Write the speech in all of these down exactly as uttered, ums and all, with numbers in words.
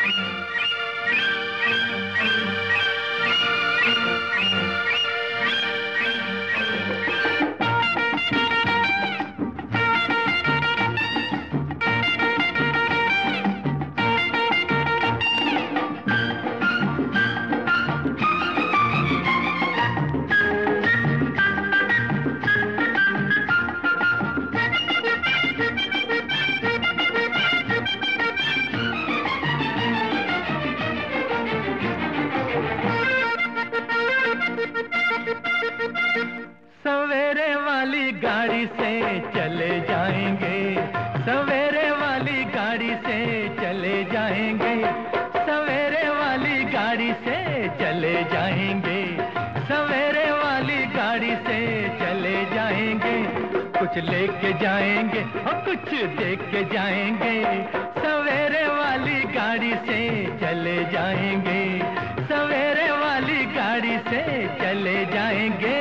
सवेरे वाली गाड़ी से चले जाएंगे, सवेरे वाली गाड़ी से चले जाएंगे, सवेरे वाली गाड़ी से चले जाएंगे, सवेरे वाली गाड़ी से चले जाएंगे। कुछ लेके जाएंगे और कुछ देख के जाएंगे, सवेरे वाली गाड़ी से चले जाएंगे, सवेरे वाली गाड़ी से चले जाएंगे।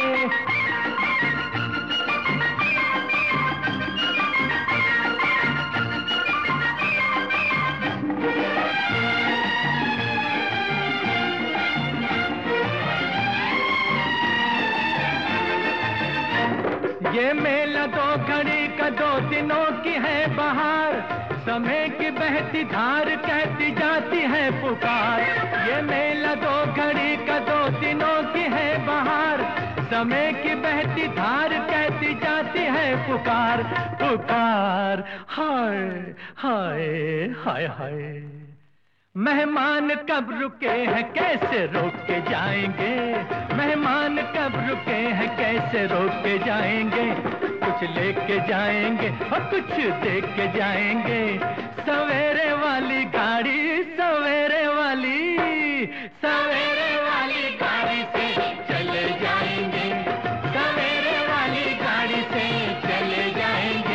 ये मेला दो घड़ी का दो दिनों की है बहार, समय की बहती धार कहती जाती है पुकार। ये मेला दो घड़ी का दो दिनों की है बहार, समय की बहती धार कहती जाती है पुकार पुकार। हाय हाय हाय हाय, मेहमान कब रुके हैं कैसे रोक के जाएंगे, मेहमान कब रुके हैं कैसे रोक के जाएंगे। कुछ लेके जाएंगे और कुछ देख के जाएंगे, सवेरे वाली गाड़ी, सवेरे वाली, सवेरे वाली गाड़ी से चले जाएंगे, सवेरे वाली गाड़ी से चले जाएंगे।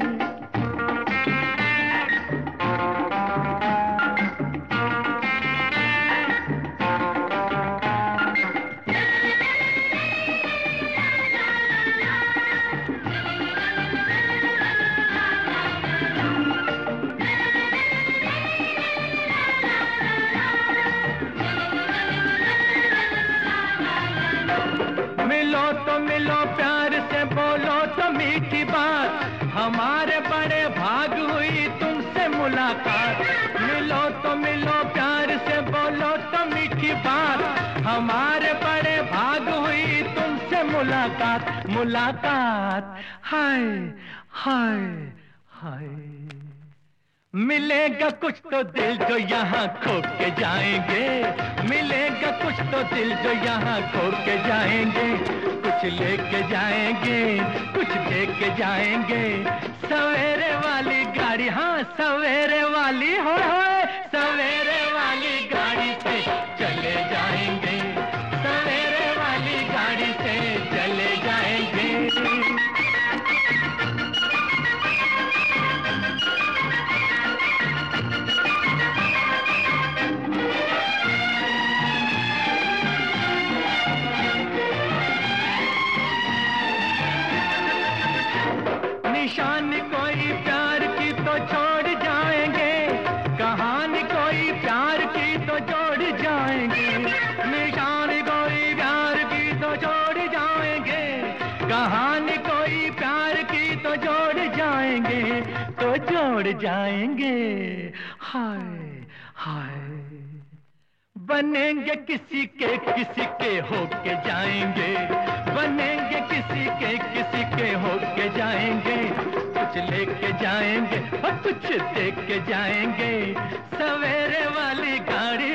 मिलो तो मिलो प्यार से, बोलो तो मीठी बात, हमारे बड़े भाग हुई तुमसे मुलाकात। मिलो तो मिलो प्यार से, बोलो तो मीठी बात, हमारे बड़े भाग हुई तुमसे मुलाकात मुलाकात। हाय हाय हाय, मिलेगा कुछ तो दिल जो यहाँ खो के जाएंगे, मिलेगा कुछ तो दिल जो यहाँ खो के जाएंगे। कुछ लेके जाएंगे, कुछ देख के जाएंगे, सवेरे वाली गाड़ी, हाँ सवेरे वाली, हो सवेरे वाली गाड़ी से चले जाएंगे, सवेरे वाली गाड़ी से चले जाएंगे। निशानी कोई प्यार की तो छोड़ जाएंगे, कहानी कोई प्यार की तो जोड़ जाएंगे। निशानी कोई प्यार की तो छोड़ जाएंगे, कहानी कोई प्यार की तो जोड़ जाएंगे, तो जोड़ जाएंगे। हाय हाय, बनेंगे किसी के किसी के होके जाएंगे, बनेंगे किसी के किसी के होके जाएंगे। कुछ लेके जाएंगे और कुछ देख के जाएंगे, सवेरे वाली गाड़ी,